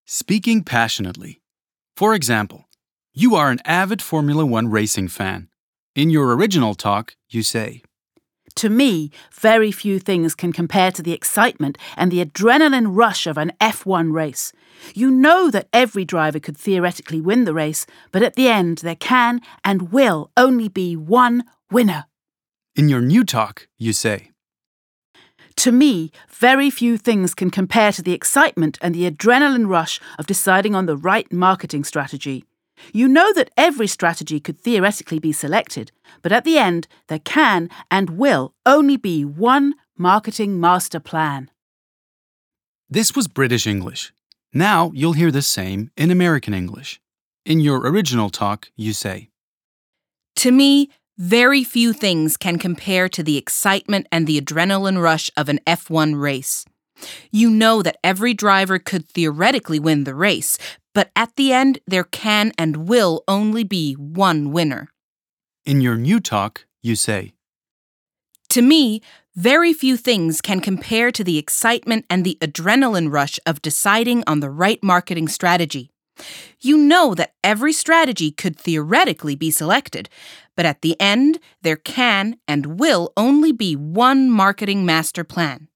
Speaking passionately. For example, you are an avid Formula One racing fan. In your original talk, you say, To me, very few things can compare to the excitement and the adrenaline rush of an F1 race. You know that every driver could theoretically win the race, but at the end there can and will only be one winner. In your new talk, you say, To me, very few things can compare to the excitement and the adrenaline rush of deciding on the right marketing strategy. You know that every strategy could theoretically be selected, but at the end, there can and will only be one marketing master plan. This was British English. Now you'll hear the same in American English. In your original talk, you say, To me, very few things can compare to the excitement and the adrenaline rush of an F1 race. You know that every driver could theoretically win the race, but at the end, there can and will only be one winner. In your new talk, you say, To me, very few things can compare to the excitement and the adrenaline rush of deciding on the right marketing strategy. You know that every strategy could theoretically be selected, but at the end, there can and will only be one marketing master plan.